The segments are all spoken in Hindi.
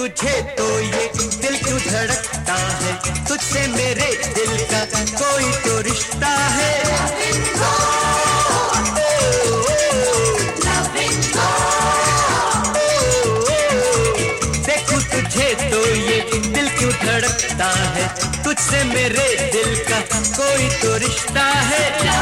तुझे तो ये दिल क्यों धड़कता है, तुझसे मेरे दिल का कोई तो रिश्ता है। देखूं तुझे तो ये दिल क्यों धड़कता है, तुझसे मेरे दिल का कोई तो रिश्ता है।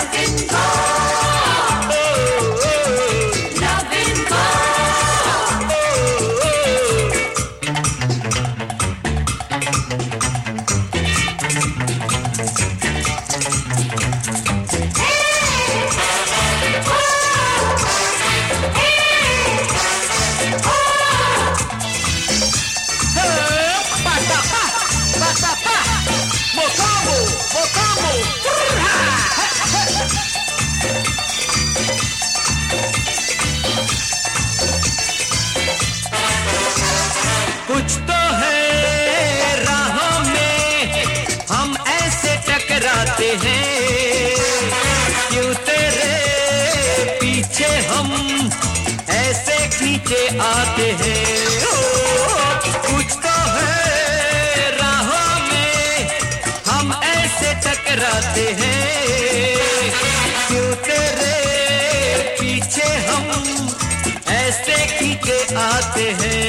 कुछ तो है राहों में हम ऐसे टकराते हैं, क्यों तेरे पीछे हम ऐसे खींचे आते हैं। कुछ तो है राहों में हम ऐसे टकराते हैं, क्यों तेरे पीछे हम ऐसे खींचे आते हैं।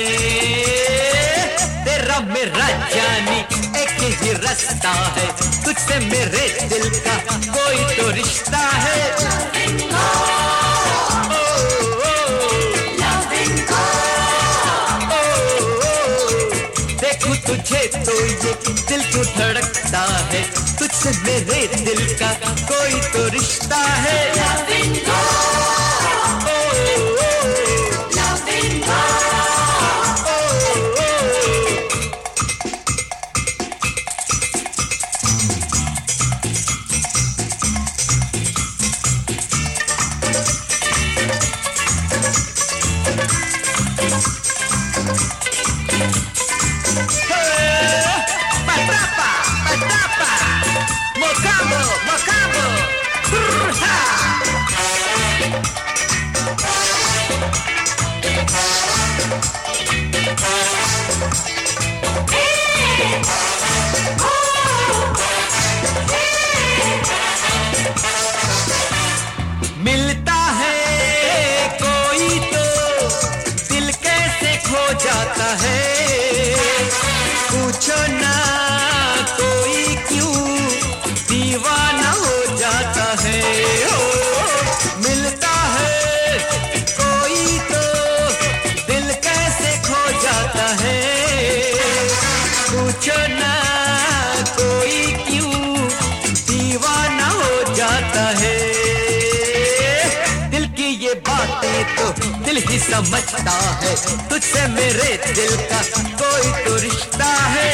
तेरा मेरा जानी एक ही रास्ता है, तुझसे मेरे दिल का कोई तो रिश्ता है। देखूं तुझे तो ये दिल क्यों धड़कता है, तुझसे मेरे दिल का कोई तो रिश्ता है। मिलता है कोई तो दिल कैसे खो जाता है, पूछो ना कोई क्यों दीवाना हो जाता है। मिलता है कोई तो दिल कैसे खो जाता है, पूछो ना कोई क्यों दीवाना हो जाता है। ये बातें तो दिल ही समझता है, तुझसे मेरे दिल का कोई तो रिश्ता है।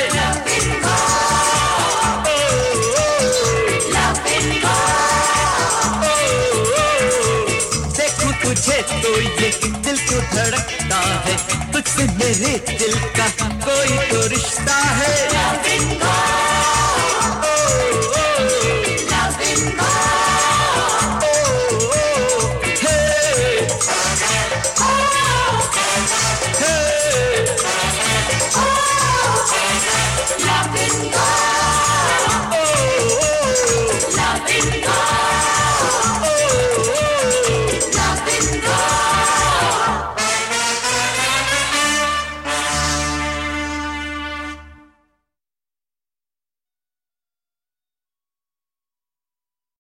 देखूं तुझे तो ये दिल क्यों धड़कता है, तुझसे मेरे दिल का कोई तो रिश्ता है।